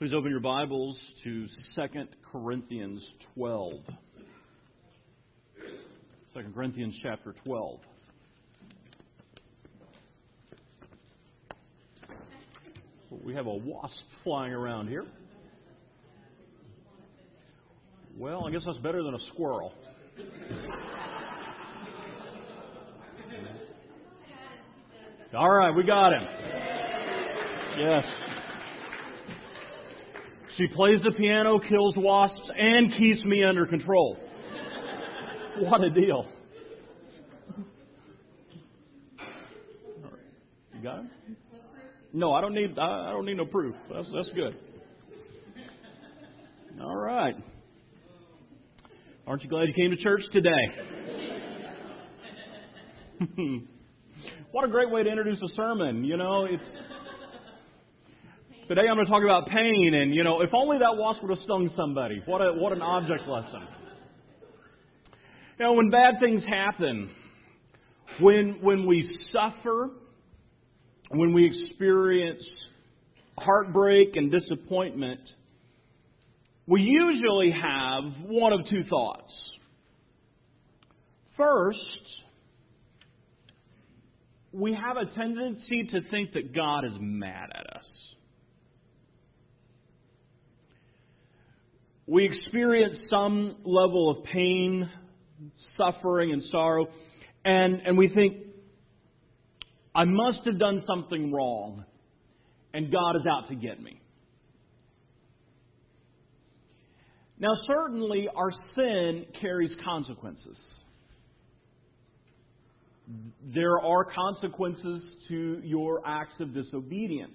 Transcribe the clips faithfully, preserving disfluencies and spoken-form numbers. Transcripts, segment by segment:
Please open your Bibles to Second Corinthians twelve. Second Corinthians chapter twelve. We have a wasp flying around here. Well, I guess that's better than a squirrel. All right, we got him. Yes. She plays the piano, kills wasps, and keeps me under control. What a deal. You got him? No, I don't need I don't need no proof. That's that's good. All right. Aren't you glad you came to church today? What a great way to introduce a sermon. You know, it's today I'm going to talk about pain, and you know, if only that wasp would have stung somebody. What a what an object lesson. You know, when bad things happen, when when we suffer, when we experience heartbreak and disappointment, we usually have one of two thoughts. First, we have a tendency to think that God is mad at us. We experience some level of pain, suffering, and sorrow, and, and we think, I must have done something wrong, and God is out to get me. Now, certainly, our sin carries consequences. There are consequences to your acts of disobedience.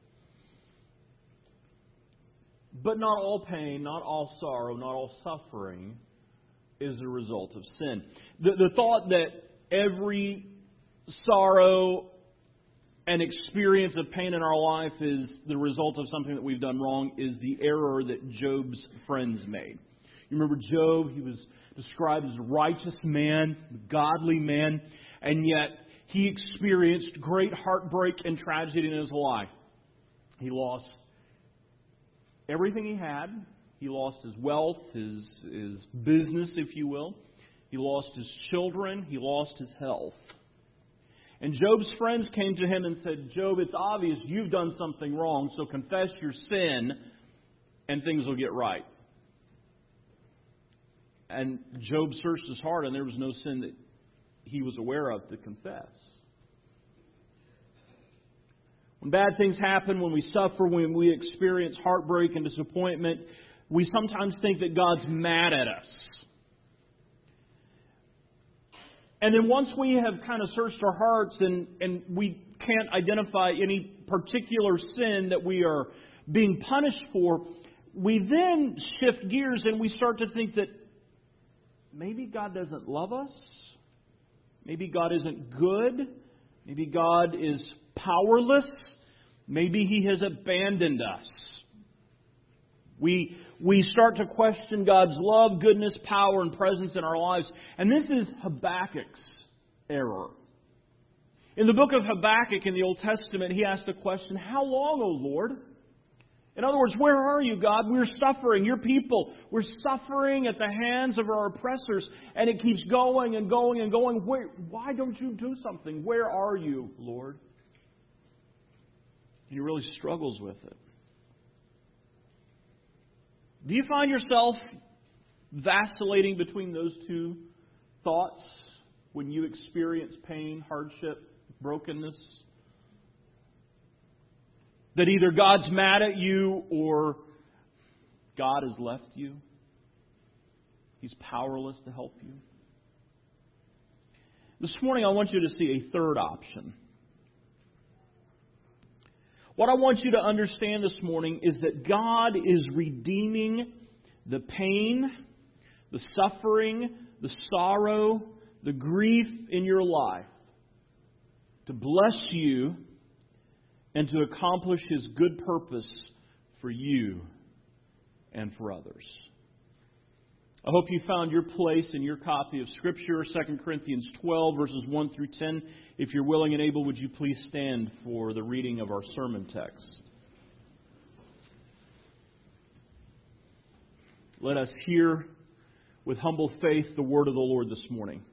But not all pain, not all sorrow, not all suffering is a result of sin. The, the thought that every sorrow and experience of pain in our life is the result of something that we've done wrong is the error that Job's friends made. You remember Job, he was described as a righteous man, a godly man, and yet he experienced great heartbreak and tragedy in his life. He lost everything he had. He lost his wealth, his, his business, if you will. He lost his children. He lost his health. And Job's friends came to him and said, Job, it's obvious you've done something wrong, so confess your sin and things will get right. And Job searched his heart and there was no sin that he was aware of to confess. When bad things happen, when we suffer, when we experience heartbreak and disappointment, we sometimes think that God's mad at us. And then once we have kind of searched our hearts and, and we can't identify any particular sin that we are being punished for, we then shift gears and we start to think that maybe God doesn't love us. Maybe God isn't good. Maybe God is powerless. Maybe He has abandoned us. We we start to question God's love, goodness, power, and presence in our lives. And this is Habakkuk's error. In the book of Habakkuk in the Old Testament, he asked the question, how long, O Lord? In other words, where are you, God? We're suffering. Your people, we're suffering at the hands of our oppressors. And it keeps going and going and going. Where, why don't you do something? Where are you, Lord? And he really struggles with it. Do you find yourself vacillating between those two thoughts when you experience pain, hardship, brokenness? That either God's mad at you or God has left you. He's powerless to help you. This morning I want you to see a third option. What I want you to understand this morning is that God is redeeming the pain, the suffering, the sorrow, the grief in your life to bless you and to accomplish His good purpose for you and for others. I hope you found your place in your copy of Scripture, Second Corinthians twelve, verses one through ten. If you're willing and able, would you please stand for the reading of our sermon text? Let us hear with humble faith the word of the Lord this morning.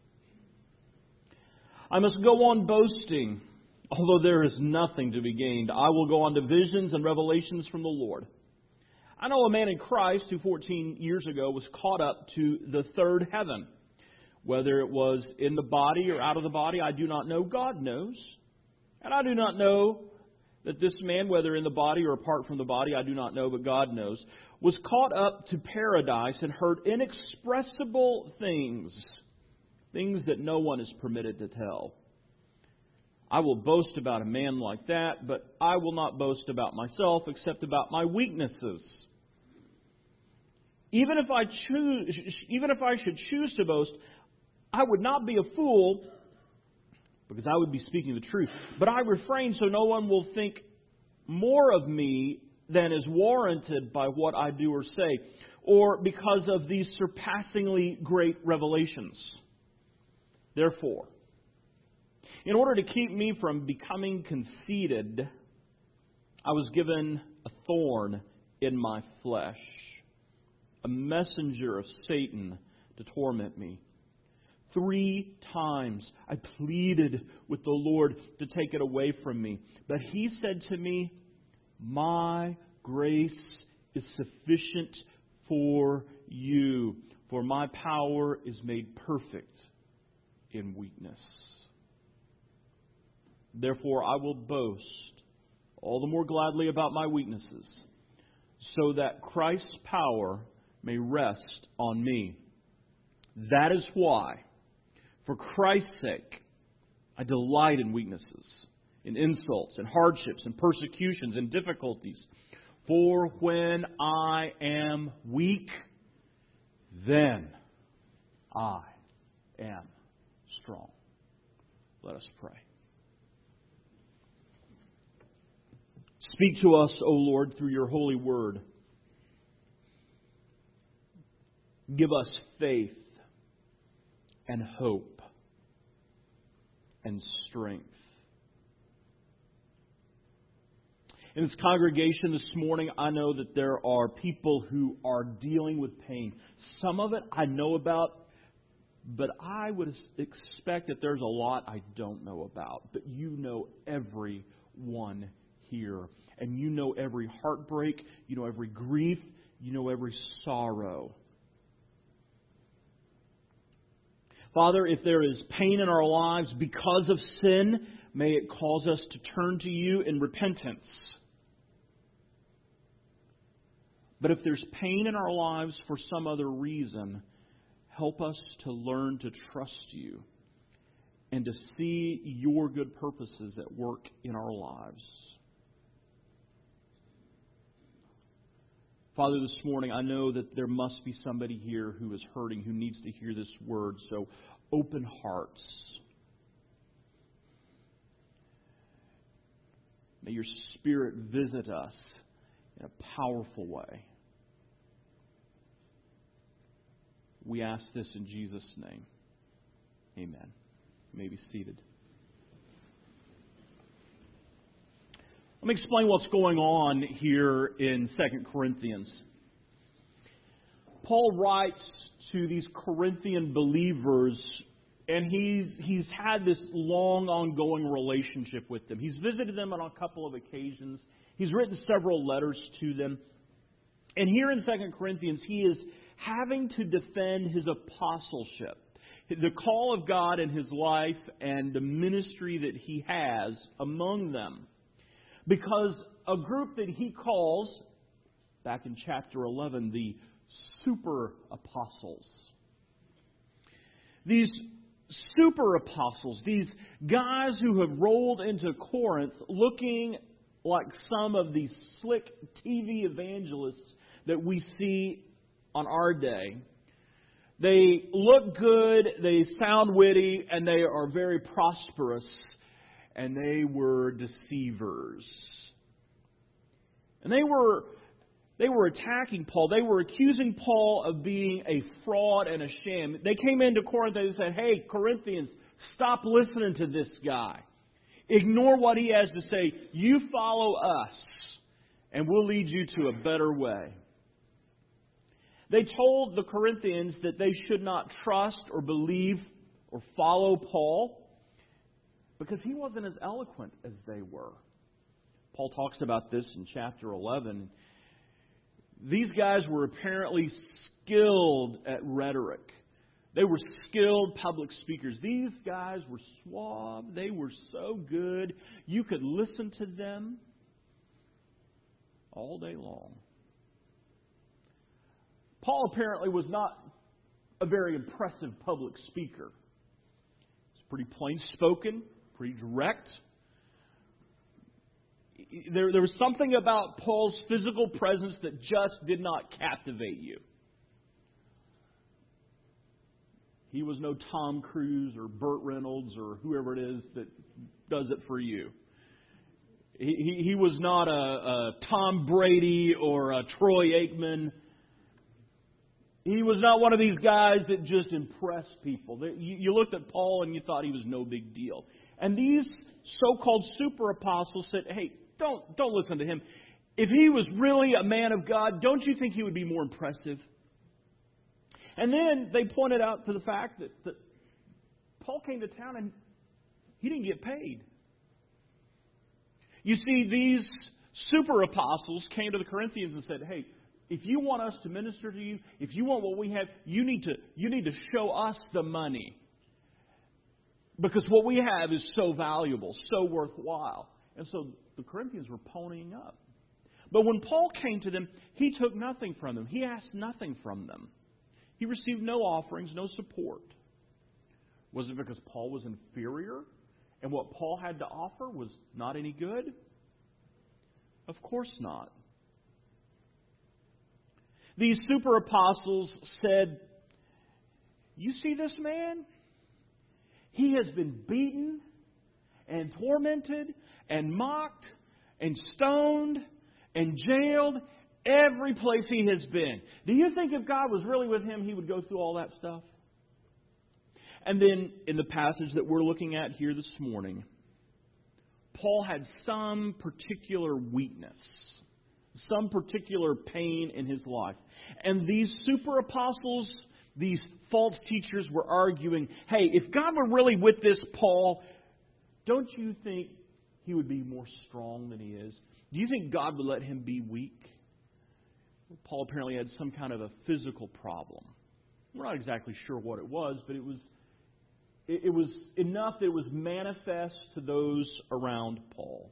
I must go on boasting, although there is nothing to be gained. I will go on to visions and revelations from the Lord. I know a man in Christ who fourteen years ago was caught up to the third heaven. Whether it was in the body or out of the body, I do not know. God knows. And I do not know that this man, whether in the body or apart from the body, I do not know, but God knows, was caught up to paradise and heard inexpressible things, things that no one is permitted to tell. I will boast about a man like that, but I will not boast about myself except about my weaknesses. Even if I choose, even if I should choose to boast, I would not be a fool, because I would be speaking the truth. But I refrain so no one will think more of me than is warranted by what I do or say, or because of these surpassingly great revelations. Therefore, in order to keep me from becoming conceited, I was given a thorn in my flesh, a messenger of Satan to torment me. Three times I pleaded with the Lord to take it away from me. But He said to me, my grace is sufficient for you, for my power is made perfect in weakness. Therefore I will boast all the more gladly about my weaknesses, so that Christ's power may rest on me. That is why, for Christ's sake, I delight in weaknesses, in insults, and hardships, and persecutions, and difficulties. For when I am weak, then I am strong. Let us pray. Speak to us, O Lord, through your holy word. Give us faith and hope and strength. In this congregation this morning, I know that there are people who are dealing with pain. Some of it I know about, but I would expect that there's a lot I don't know about. But you know every one here. And you know every heartbreak, you know every grief, you know every sorrow. Father, if there is pain in our lives because of sin, may it cause us to turn to you in repentance. But if there's pain in our lives for some other reason, help us to learn to trust you and to see your good purposes at work in our lives. Father, this morning, I know that there must be somebody here who is hurting, who needs to hear this word. So open hearts. May your Spirit visit us in a powerful way. We ask this in Jesus' name. Amen. You may be seated. Let me explain what's going on here in Second Corinthians. Paul writes to these Corinthian believers, and he's he's had this long, ongoing relationship with them. He's visited them on a couple of occasions. He's written several letters to them. And here in Second Corinthians, he is having to defend his apostleship, the call of God in his life and the ministry that he has among them. Because a group that he calls, back in chapter eleven, the super apostles. These super apostles, these guys who have rolled into Corinth looking like some of these slick T V evangelists that we see on our day. They look good, they sound witty, and they are very prosperous. And they were deceivers. And they were they were attacking Paul. They were accusing Paul of being a fraud and a sham. They came into Corinth and said, hey, Corinthians, stop listening to this guy. Ignore what he has to say. You follow us, and we'll lead you to a better way. They told the Corinthians that they should not trust or believe or follow Paul because he wasn't as eloquent as they were. Paul talks about this in chapter eleven. These guys were apparently skilled at rhetoric. They were skilled public speakers. These guys were suave. They were so good. You could listen to them all day long. Paul apparently was not a very impressive public speaker. He's pretty plain spoken, pretty direct. There, there was something about Paul's physical presence that just did not captivate you. He was no Tom Cruise or Burt Reynolds or whoever it is that does it for you. He, he, he was not a, a Tom Brady or a Troy Aikman. He was not one of these guys that just impressed people. You, you looked at Paul and you thought he was no big deal. And these so-called super apostles said, hey, don't, don't listen to him. If he was really a man of God, don't you think he would be more impressive? And then they pointed out to the fact that, that Paul came to town and he didn't get paid. You see, these super apostles came to the Corinthians and said, hey, if you want us to minister to you, if you want what we have, you need to, you need to show us the money. Because what we have is so valuable, so worthwhile. And so the Corinthians were ponying up. But when Paul came to them, he took nothing from them. He asked nothing from them. He received no offerings, no support. Was it because Paul was inferior and what Paul had to offer was not any good? Of course not. These super apostles said, you see this man? He has been beaten and tormented and mocked and stoned and jailed every place he has been. Do you think if God was really with him, he would go through all that stuff? And then in the passage that we're looking at here this morning, Paul had some particular weakness, some particular pain in his life. And these super apostles, these false teachers were arguing, hey, if God were really with this Paul, don't you think he would be more strong than he is? Do you think God would let him be weak? Paul apparently had some kind of a physical problem. We're not exactly sure what it was, but it was it, it was enough that it was manifest to those around Paul.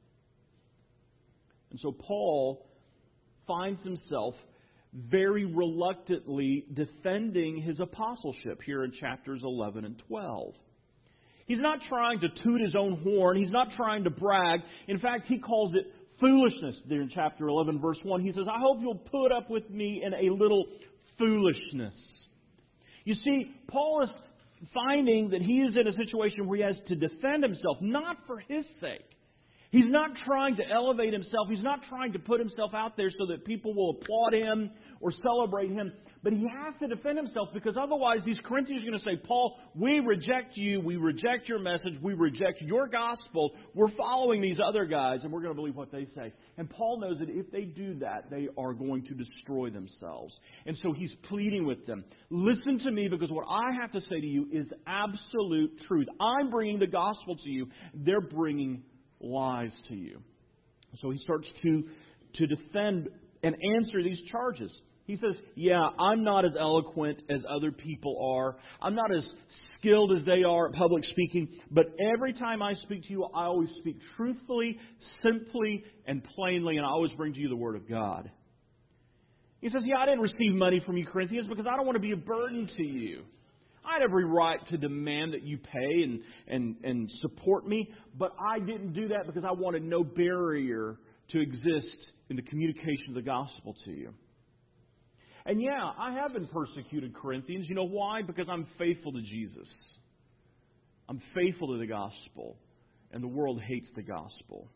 And so Paul finds himself very reluctantly defending his apostleship here in chapters eleven and twelve. He's not trying to toot his own horn. He's not trying to brag. In fact, he calls it foolishness there in chapter eleven, verse one. He says, I hope you'll put up with me in a little foolishness. You see, Paul is finding that he is in a situation where he has to defend himself, not for his sake. He's not trying to elevate himself. He's not trying to put himself out there so that people will applaud him or celebrate him. But he has to defend himself because otherwise these Corinthians are going to say, Paul, we reject you. We reject your message. We reject your gospel. We're following these other guys and we're going to believe what they say. And Paul knows that if they do that, they are going to destroy themselves. And so he's pleading with them. Listen to me because what I have to say to you is absolute truth. I'm bringing the gospel to you. They're bringing lies to you. So he starts to, to defend and answer these charges. He says, yeah, I'm not as eloquent as other people are. I'm not as skilled as they are at public speaking. But every time I speak to you, I always speak truthfully, simply, and plainly. And I always bring to you the Word of God. He says, yeah, I didn't receive money from you, Corinthians, because I don't want to be a burden to you. I had every right to demand that you pay and, and, and support me, but I didn't do that because I wanted no barrier to exist in the communication of the gospel to you. And yeah, I have been persecuted, Corinthians. You know why? Because I'm faithful to Jesus. I'm faithful to the gospel, and the world hates the gospel.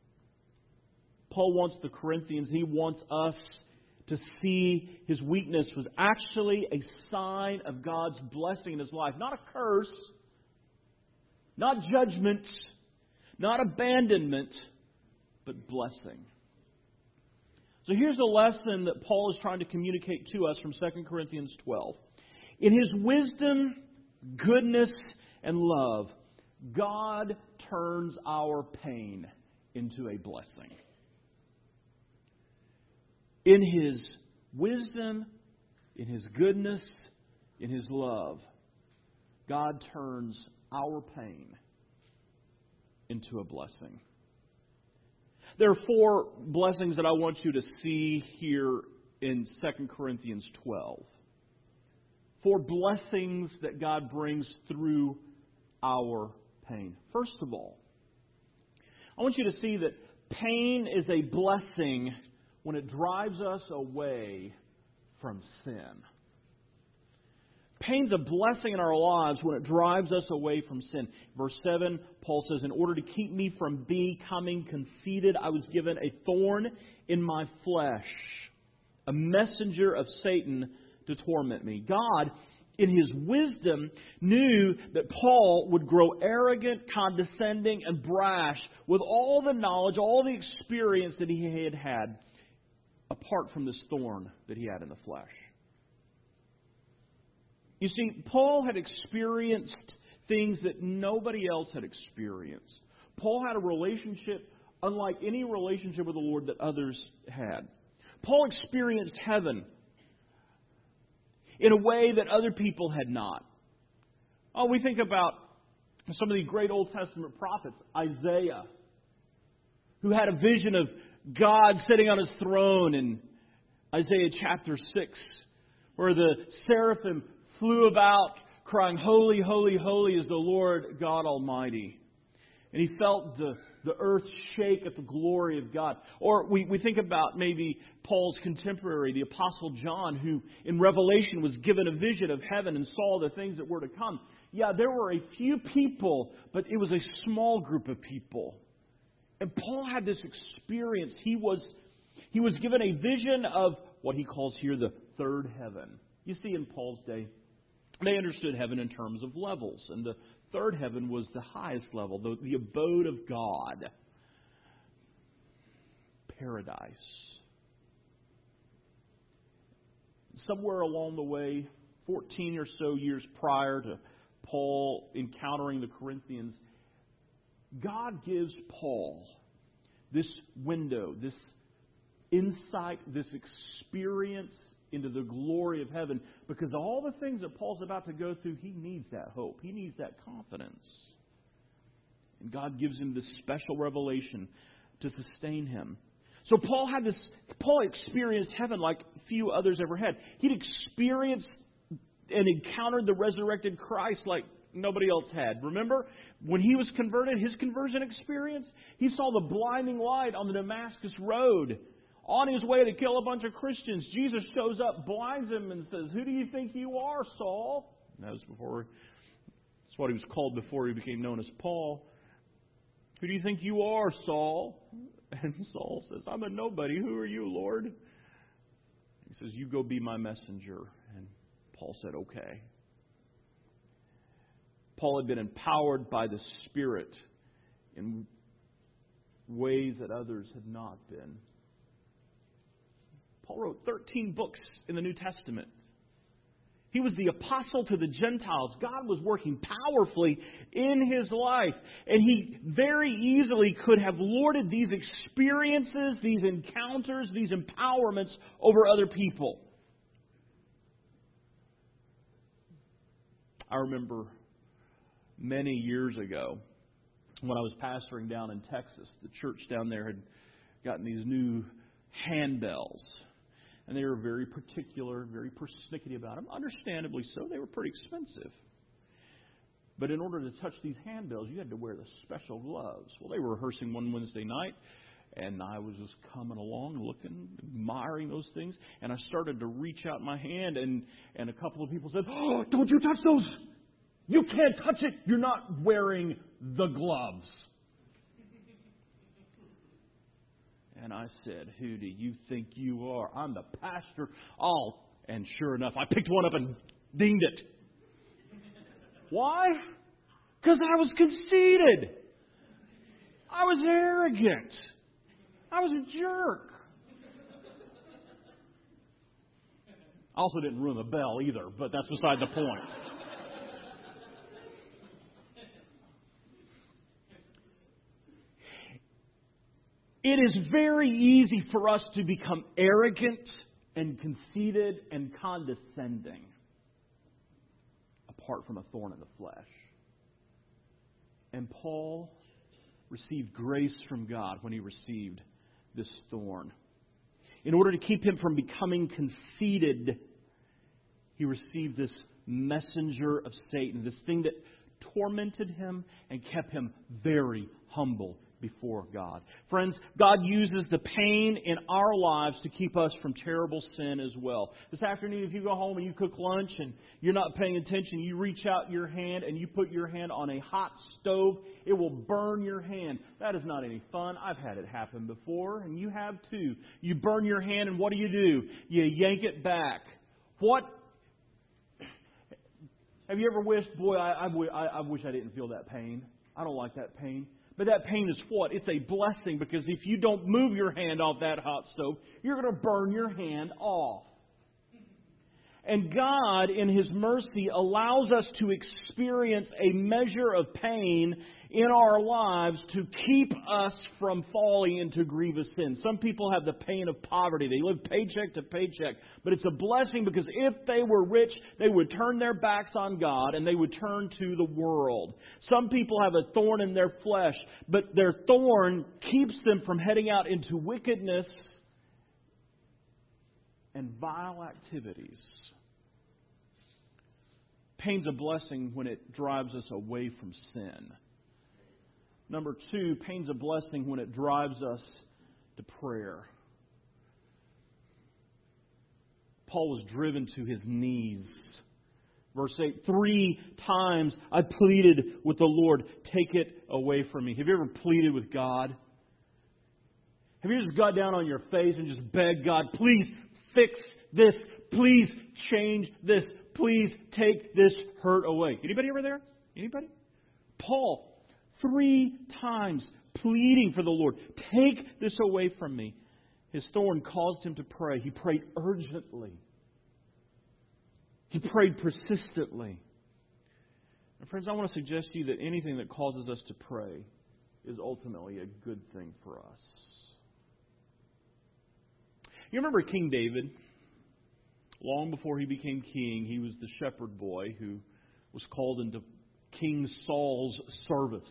Paul wants the Corinthians, he wants us to see his weakness was actually a sign of God's blessing in his life. Not a curse, not judgment, not abandonment, but blessing. So here's a lesson that Paul is trying to communicate to us from Second Corinthians twelve. In His wisdom, goodness, and love, God turns our pain into a blessing. In His wisdom, in His goodness, in His love, God turns our pain into a blessing. There are four blessings that I want you to see here in Second Corinthians twelve. Four blessings that God brings through our pain. First of all, I want you to see that pain is a blessing when it drives us away from sin. Pain's a blessing in our lives when it drives us away from sin. Verse seven, Paul says, in order to keep me from becoming conceited, I was given a thorn in my flesh, a messenger of Satan to torment me. God, in His wisdom, knew that Paul would grow arrogant, condescending, and brash with all the knowledge, all the experience that he had had, apart from this thorn that he had in the flesh. You see, Paul had experienced things that nobody else had experienced. Paul had a relationship unlike any relationship with the Lord that others had. Paul experienced heaven in a way that other people had not. Oh, we think about some of the great Old Testament prophets, Isaiah, who had a vision of God sitting on His throne in Isaiah chapter six, where the seraphim flew about crying, holy, holy, holy is the Lord God Almighty. And he felt the, the earth shake at the glory of God. Or we, we think about maybe Paul's contemporary, the Apostle John, who in Revelation was given a vision of heaven and saw the things that were to come. Yeah, there were a few people, but it was a small group of people. And Paul had this experience. He was, he was given a vision of what he calls here the third heaven. You see, in Paul's day, they understood heaven in terms of levels. And the third heaven was the highest level, the, the abode of God. Paradise. Somewhere along the way, fourteen or so years prior to Paul encountering the Corinthians, God gives Paul this window, this insight, this experience into the glory of heaven, because all the things that Paul's about to go through, he needs that hope. He needs that confidence. And God gives him this special revelation to sustain him. So Paul had this, Paul experienced heaven like few others ever had. He'd experienced and encountered the resurrected Christ like nobody else had. Remember, when he was converted, his conversion experience, he saw the blinding light on the Damascus Road. On his way to kill a bunch of Christians, Jesus shows up, blinds him, and says, who do you think you are, Saul? And that was before, that's what he was called before he became known as Paul. Who do you think you are, Saul? And Saul says, I'm a nobody. Who are you, Lord? He says, you go be my messenger. And Paul said, okay. Paul had been empowered by the Spirit in ways that others had not been. Paul wrote thirteen books in the New Testament. He was the apostle to the Gentiles. God was working powerfully in his life. And he very easily could have lorded these experiences, these encounters, these empowerments over other people. I remember many years ago when I was pastoring down in Texas, the church down there had gotten these new handbells. And they were very particular, very persnickety about them. Understandably so. They were pretty expensive. But in order to touch these handbells, you had to wear the special gloves. Well, they were rehearsing one Wednesday night, and I was just coming along, looking, admiring those things. And I started to reach out my hand, and, and a couple of people said, oh, don't you touch those! You can't touch it! You're not wearing the gloves. And I said, who do you think you are? I'm the pastor. Oh, and sure enough, I picked one up and dinged it. Why? Because I was conceited. I was arrogant. I was a jerk. I also didn't ruin the bell either, but that's beside the point. It is very easy for us to become arrogant and conceited and condescending apart from a thorn in the flesh. And Paul received grace from God when he received this thorn. In order to keep him from becoming conceited, he received this messenger of Satan, this thing that tormented him and kept him very humble before God. Friends, God uses the pain in our lives to keep us from terrible sin as well. This afternoon, if you go home and you cook lunch and you're not paying attention, you reach out your hand and you put your hand on a hot stove, it will burn your hand. That is not any fun. I've had it happen before, and you have too. You burn your hand, and what do you do? You yank it back. What? Have you ever wished, boy, I, I, I wish I didn't feel that pain. I don't like that pain. But that pain is what? It's a blessing, because if you don't move your hand off that hot stove, you're going to burn your hand off. And God, in His mercy, allows us to experience a measure of pain in our lives to keep us from falling into grievous sin. Some people have the pain of poverty. They live paycheck to paycheck. But it's a blessing, because if they were rich, they would turn their backs on God and they would turn to the world. Some people have a thorn in their flesh, but their thorn keeps them from heading out into wickedness and vile activities. Pain's a blessing when it drives us away from sin. Number two, pain's a blessing when it drives us to prayer. Paul was driven to his knees. Verse eight, three times I pleaded with the Lord, take it away from me. Have you ever pleaded with God? Have you just got down on your face and just begged God, please fix this, please change this, please take this hurt away? Anybody ever there? Anybody? Paul, three times pleading for the Lord, take this away from me. His thorn caused him to pray. He prayed urgently. He prayed persistently. And friends, I want to suggest to you that anything that causes us to pray is ultimately a good thing for us. You remember King David? Long before he became king, he was the shepherd boy who was called into King Saul's service.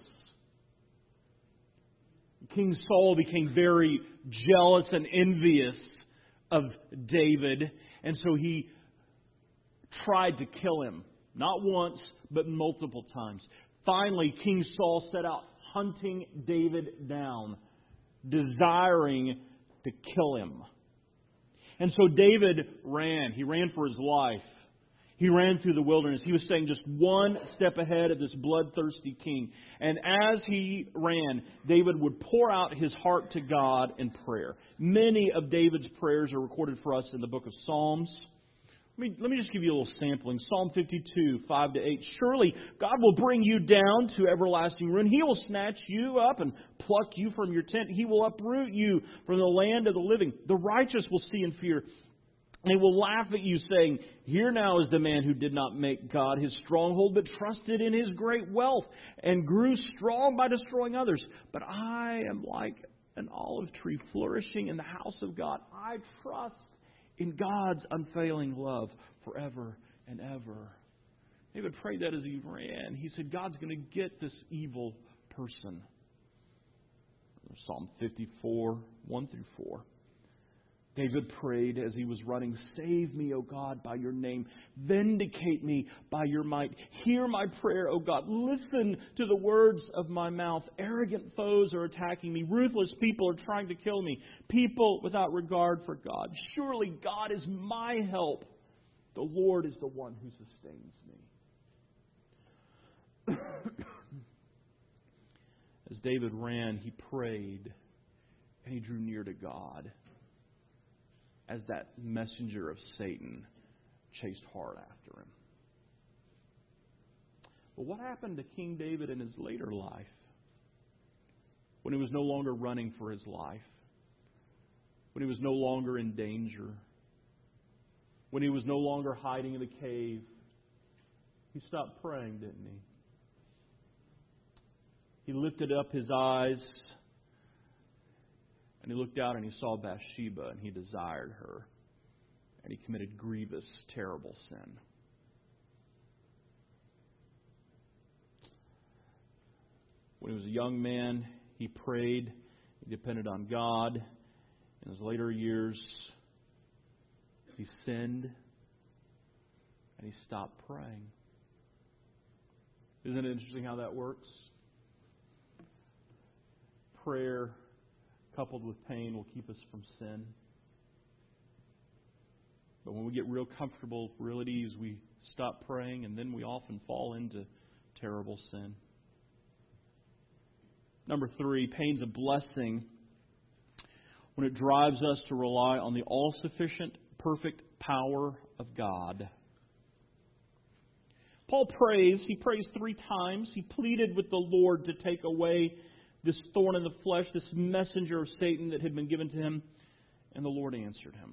King Saul became very jealous and envious of David, and so he tried to kill him. Not once, but multiple times. Finally, King Saul set out hunting David down, desiring to kill him. And so David ran. He ran for his life. He ran through the wilderness. He was staying just one step ahead of this bloodthirsty king. And as he ran, David would pour out his heart to God in prayer. Many of David's prayers are recorded for us in the book of Psalms. Let me, let me just give you a little sampling. Psalm fifty-two, five to eight. Surely God will bring you down to everlasting ruin. He will snatch you up and pluck you from your tent. He will uproot you from the land of the living. The righteous will see and fear. They will laugh at you, saying, here now is the man who did not make God his stronghold, but trusted in his great wealth, and grew strong by destroying others. But I am like an olive tree flourishing in the house of God. I trust in God's unfailing love forever and ever. David prayed that as he ran. He said, God's going to get this evil person. Psalm fifty-four, one through four. David prayed as he was running, save me, O God, by your name. Vindicate me by your might. Hear my prayer, O God. Listen to the words of my mouth. Arrogant foes are attacking me. Ruthless people are trying to kill me. People without regard for God. Surely God is my help. The Lord is the one who sustains me. As David ran, he prayed and he drew near to God, as that messenger of Satan chased hard after him. But what happened to King David in his later life, when he was no longer running for his life, when he was no longer in danger? when he was no longer hiding in the cave, he stopped praying, didn't he? He lifted up his eyes and he looked out and he saw Bathsheba and he desired her. And he committed grievous, terrible sin. When he was a young man, he prayed, he depended on God. In his later years, he sinned and he stopped praying. Isn't it interesting how that works? Prayer coupled with pain will keep us from sin. But when we get real comfortable, real at ease, we stop praying and then we often fall into terrible sin. Number three, pain's a blessing when it drives us to rely on the all-sufficient, perfect power of God. Paul prays. He prays three times. He pleaded with the Lord to take away this thorn in the flesh, this messenger of Satan that had been given to him, and the Lord answered him.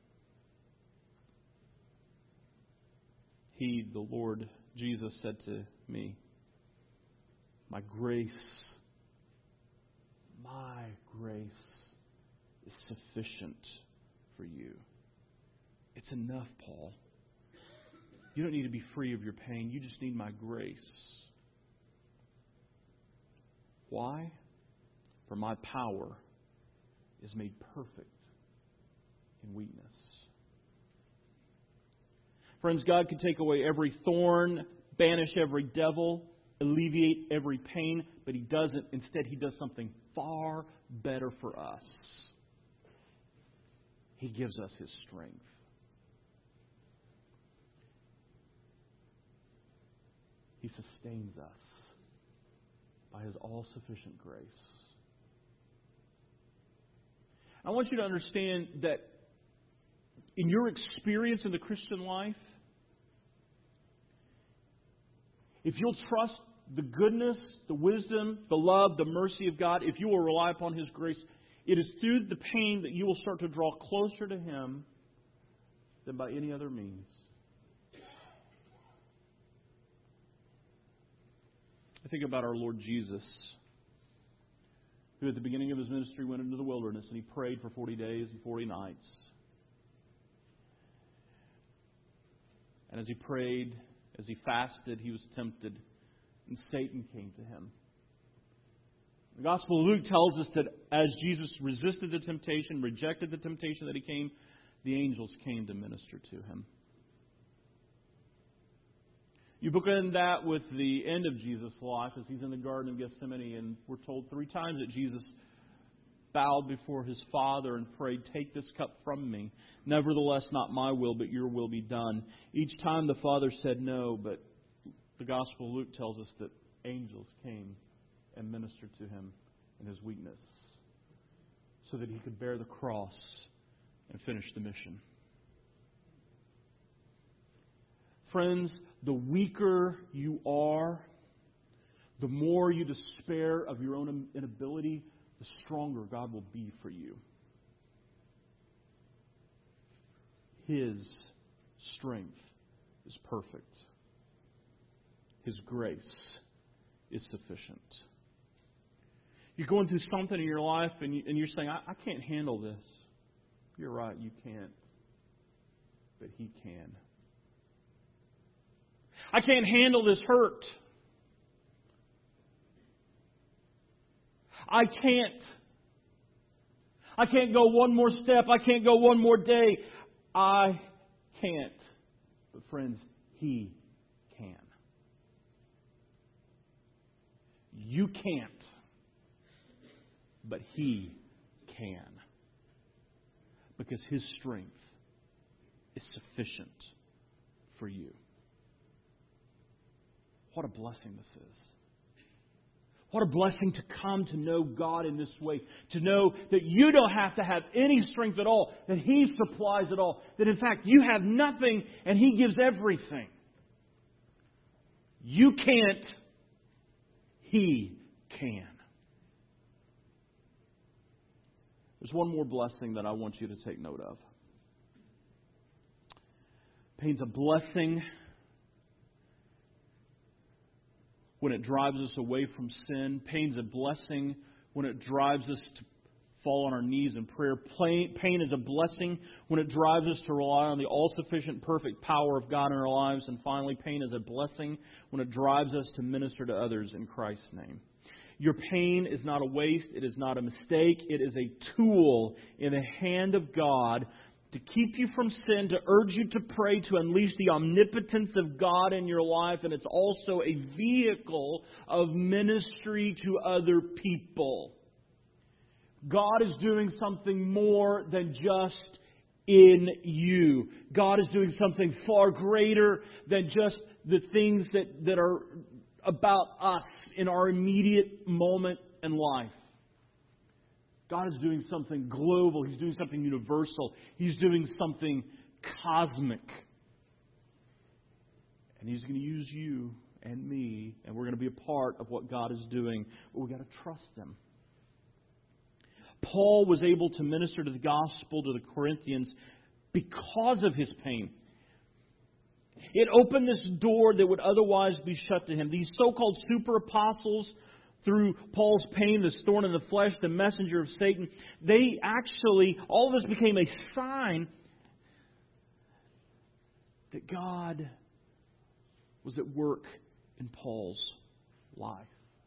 He, the Lord Jesus, said to me, My grace, my grace is sufficient for you. It's enough, Paul. You don't need to be free of your pain. You just need my grace. Why? For my power is made perfect in weakness. Friends, God can take away every thorn, banish every devil, alleviate every pain, but He doesn't. Instead, He does something far better for us. He gives us His strength. He sustains us by His all-sufficient grace. I want you to understand that in your experience in the Christian life, if you'll trust the goodness, the wisdom, the love, the mercy of God, if you will rely upon His grace, it is through the pain that you will start to draw closer to Him than by any other means. I think about our Lord Jesus, who at the beginning of His ministry went into the wilderness and He prayed for forty days and forty nights. And as He prayed, as He fasted, He was tempted, and Satan came to Him. The Gospel of Luke tells us that as Jesus resisted the temptation, rejected the temptation that He came, the angels came to minister to Him. You bookend that with the end of Jesus' life as He's in the Garden of Gethsemane, and we're told three times that Jesus bowed before His Father and prayed, "Take this cup from me. Nevertheless, not my will, but your will be done." Each time the Father said no, but the Gospel of Luke tells us that angels came and ministered to Him in His weakness so that He could bear the cross and finish the mission. Friends, the weaker you are, the more you despair of your own inability, the stronger God will be for you. His strength is perfect. His grace is sufficient. You're going through something in your life and, you, and you're saying, I, I can't handle this. You're right, you can't. But He can. I can't handle this hurt. I can't. I can't go one more step. I can't go one more day. I can't. But friends, He can. You can't. But He can. Because His strength is sufficient for you. What a blessing this is. What a blessing to come to know God in this way. To know that you don't have to have any strength at all. That He supplies it all. That in fact you have nothing and He gives everything. You can't. He can. There's one more blessing that I want you to take note of. Pain's a blessing when it drives us away from sin. Pain's a blessing when it drives us to fall on our knees in prayer. Pain is a blessing when it drives us to rely on the all-sufficient, perfect power of God in our lives. And finally, pain is a blessing when it drives us to minister to others in Christ's name. Your pain is not a waste. It is not a mistake. It is a tool in the hand of God to keep you from sin, to urge you to pray, to unleash the omnipotence of God in your life. And it's also a vehicle of ministry to other people. God is doing something more than just in you. God is doing something far greater than just the things that, that are about us in our immediate moment in life. God is doing something global. He's doing something universal. He's doing something cosmic. And He's going to use you and me, and we're going to be a part of what God is doing. But we've got to trust Him. Paul was able to minister to the gospel to the Corinthians because of his pain. It opened this door that would otherwise be shut to him. These so-called super apostles, through Paul's pain, this thorn in the flesh, the messenger of Satan, they actually, all of this became a sign that God was at work in Paul's life.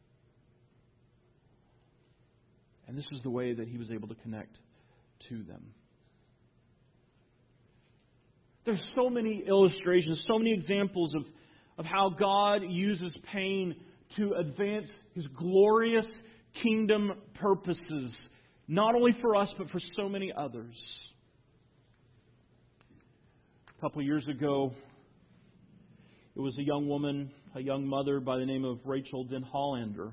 And this is the way that he was able to connect to them. There's so many illustrations, so many examples of, of how God uses pain to advance His glorious kingdom purposes, not only for us, but for so many others. A couple of years ago, it was a young woman, a young mother by the name of Rachel Den Hollander,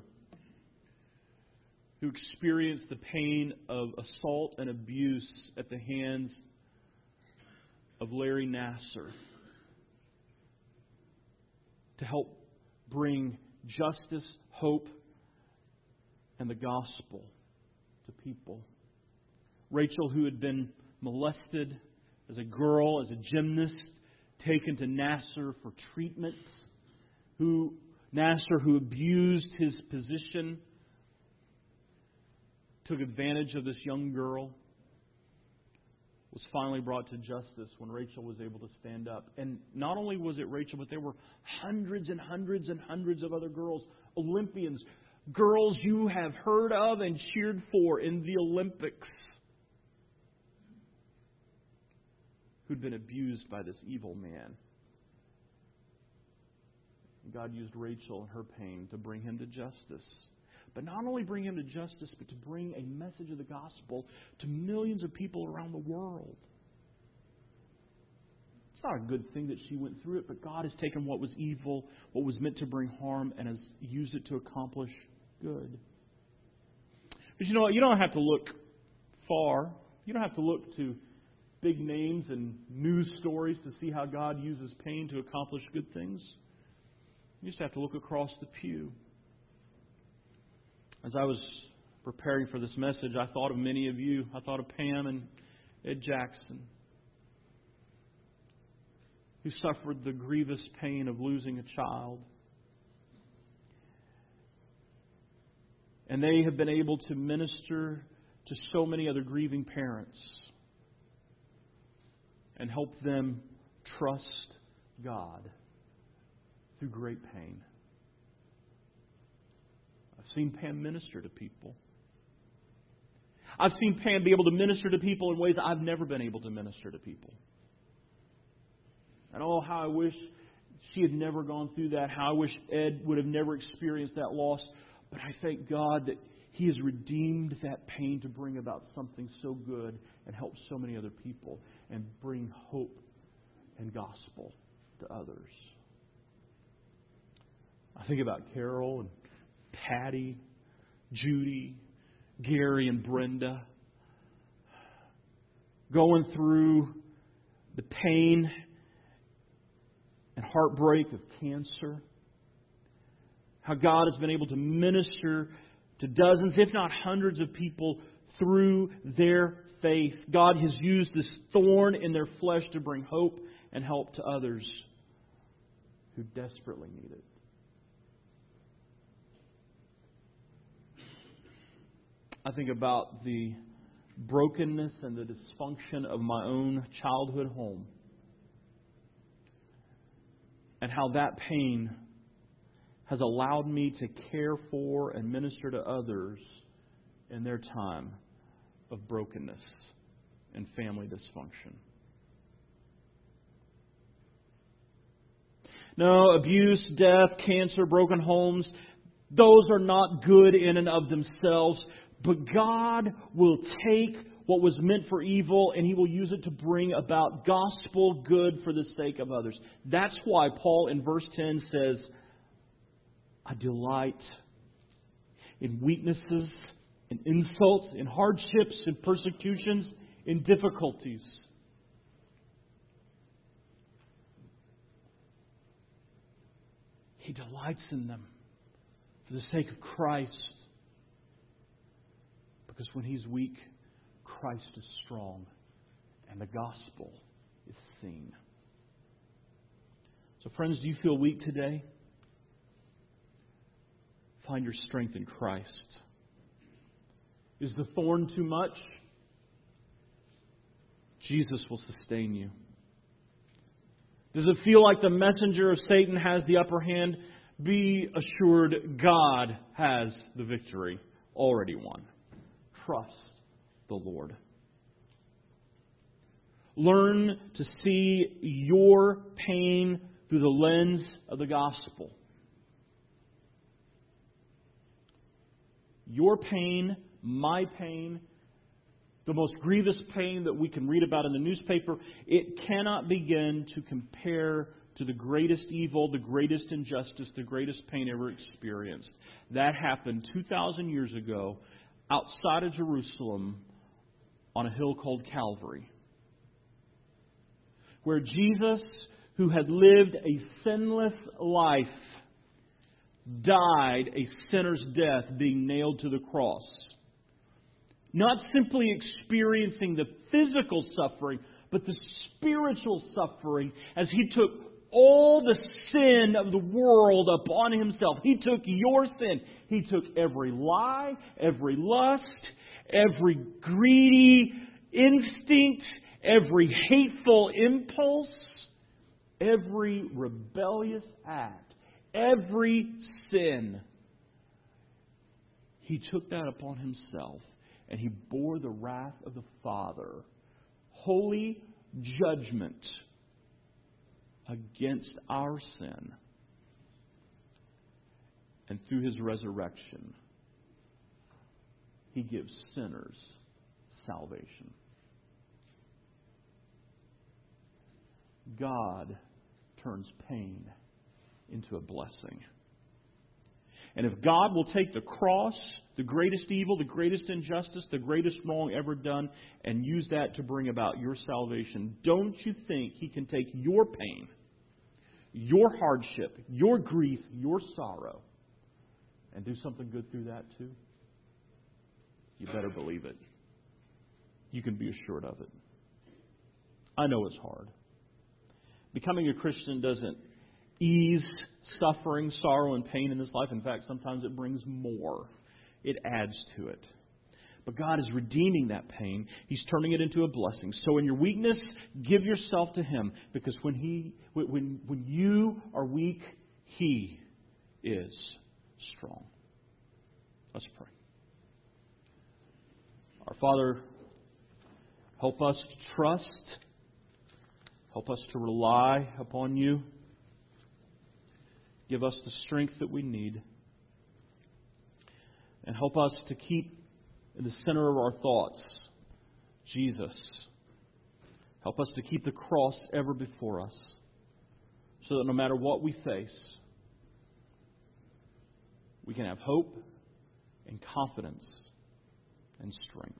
who experienced the pain of assault and abuse at the hands of Larry Nassar, to help bring justice, hope, and the gospel to people. Rachel, who had been molested as a girl, as a gymnast, taken to Nassar for treatment, who Nassar, who abused his position, took advantage of this young girl, was finally brought to justice when Rachel was able to stand up. And not only was it Rachel, but there were hundreds and hundreds and hundreds of other girls, Olympians, girls you have heard of and cheered for in the Olympics, who'd been abused by this evil man. And God used Rachel and her pain to bring him to justice. But not only bring him to justice, but to bring a message of the gospel to millions of people around the world. It's not a good thing that she went through it, but God has taken what was evil, what was meant to bring harm, and has used it to accomplish good. But you know what? You don't have to look far. You don't have to look to big names and news stories to see how God uses pain to accomplish good things. You just have to look across the pew. As I was preparing for this message, I thought of many of you. I thought of Pam and Ed Jackson, who suffered the grievous pain of losing a child. And they have been able to minister to so many other grieving parents and help them trust God through great pain. I've seen Pam minister to people. I've seen Pam be able to minister to people in ways I've never been able to minister to people. And oh, how I wish she had never gone through that. How I wish Ed would have never experienced that loss. But I thank God that He has redeemed that pain to bring about something so good and help so many other people and bring hope and gospel to others. I think about Carol and Patty, Judy, Gary and Brenda, going through the pain and heartbreak of cancer. How God has been able to minister to dozens, if not hundreds of people through their faith. God has used this thorn in their flesh to bring hope and help to others who desperately need it. I think about the brokenness and the dysfunction of my own childhood home, and how that pain has allowed me to care for and minister to others in their time of brokenness and family dysfunction. No, abuse, death, cancer, broken homes, those are not good in and of themselves. But God will take what was meant for evil and He will use it to bring about gospel good for the sake of others. That's why Paul in verse ten says, I delight in weaknesses, in insults, in hardships, in persecutions, in difficulties. He delights in them for the sake of Christ. Because when He's weak, Christ is strong and the gospel is seen. So friends, do you feel weak today? Find your strength in Christ. Is the thorn too much? Jesus will sustain you. Does it feel like the messenger of Satan has the upper hand? Be assured God has the victory already won. Trust the Lord. Learn to see your pain through the lens of the gospel. Your pain, my pain, the most grievous pain that we can read about in the newspaper, it cannot begin to compare to the greatest evil, the greatest injustice, the greatest pain ever experienced. That happened two thousand years ago outside of Jerusalem on a hill called Calvary, where Jesus, who had lived a sinless life, died a sinner's death being nailed to the cross. Not simply experiencing the physical suffering, but the spiritual suffering as He took all the sin of the world upon Himself. He took your sin. He took every lie, every lust, every greedy instinct, every hateful impulse, every rebellious act, every sin. He took that upon Himself. And He bore the wrath of the Father, holy judgment against our sin. And through His resurrection, He gives sinners salvation. God turns pain into a blessing. And if God will take the cross, the greatest evil, the greatest injustice, the greatest wrong ever done, and use that to bring about your salvation, don't you think He can take your pain, your hardship, your grief, your sorrow, and do something good through that too? You better believe it. You can be assured of it. I know it's hard. Becoming a Christian doesn't ease suffering, sorrow, and pain in this life. In fact, sometimes it brings more. It adds to it. But God is redeeming that pain. He's turning it into a blessing. So in your weakness, give yourself to Him. Because when He, when, when you are weak, He is strong. Let's pray. Our Father, help us to trust. Help us to rely upon You. Give us the strength that we need. And help us to keep in the center of our thoughts Jesus. Help us to keep the cross ever before us, so that no matter what we face, we can have hope and confidence and strength.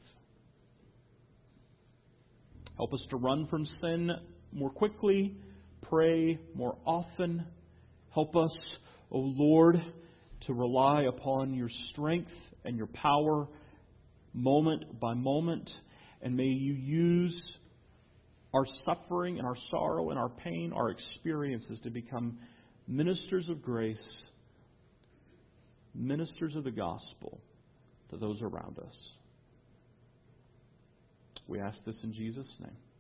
Help us to run from sin more quickly, pray more often. Help us, O Lord, to rely upon Your strength and Your power moment by moment. And may You use our suffering and our sorrow and our pain, our experiences, to become ministers of grace, ministers of the gospel to those around us. We ask this in Jesus' name.